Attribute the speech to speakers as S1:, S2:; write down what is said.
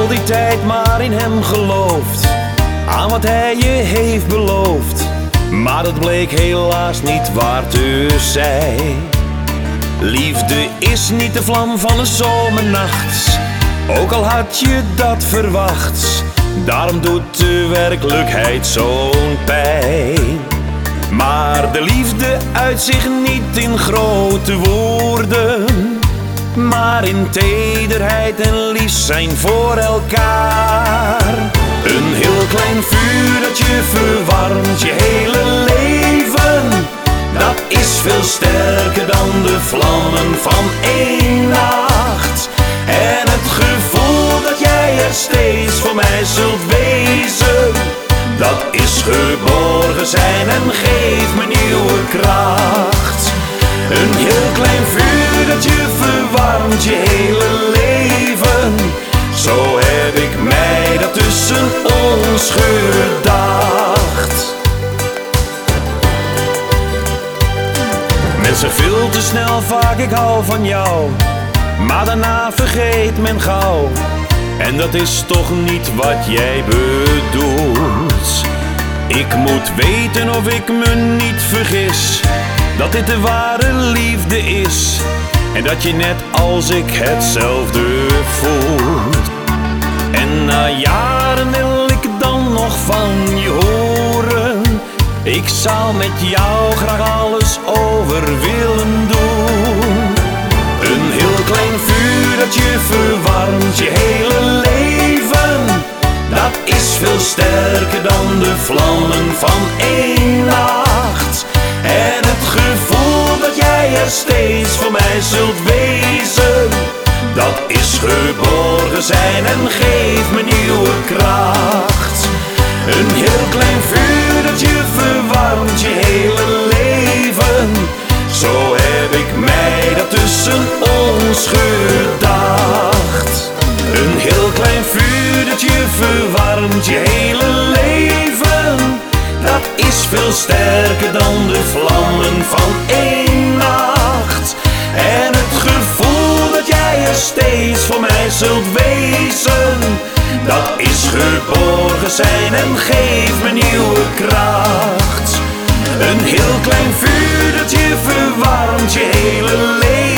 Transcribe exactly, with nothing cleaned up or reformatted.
S1: heel die tijd maar in hem geloofd, aan wat hij je heeft beloofd. Maar dat bleek helaas niet waar te zijn. Liefde is niet de vlam van een zomernacht, ook al had je dat verwacht. Daarom doet de werkelijkheid zo'n pijn. Maar de liefde uit zich niet in grote woorden, maar in tederheid en lief zijn voor elkaar. Een heel klein vuur dat je verwarmt je hele leven, dat is veel sterker dan de vlammen van één nacht. En het gevoel dat jij er steeds voor mij zult wezen, dat is geborgen zijn en geeft me nieuwe kracht. Een heel klein vuur dat je verwarmt je hele leven, zo heb ik mij dat tussen ons gedacht. Mensen veel te snel vaak ik hou van jou, maar daarna vergeet men gauw. En dat is toch niet wat jij bedoelt. Ik moet weten of ik me niet vergis, dat dit de ware liefde is, en dat je net als ik hetzelfde voelt. En na jaren wil ik dan nog van je horen, ik zou met jou graag alles over willen doen. Een heel klein vuur dat je verwarmt je hele leven, dat is veel sterker dan de vlammen van één nacht. En het gevoel dat jij er steeds voor mij zult wezen, dat is geborgen zijn en geeft me nieuwe kracht. Een heel klein vuur dat je verwarmt je hele leven, zo heb ik mij dat tussen ons gedacht. Een heel klein vuur dat je verwarmt je hele leven, dat is veel sterker dan de vlammen van één nacht. En het gevoel dat jij er steeds voor mij zult wezen, dat is geborgen zijn en geeft me nieuwe kracht. Een heel klein vuur dat je verwarmt je hele leven,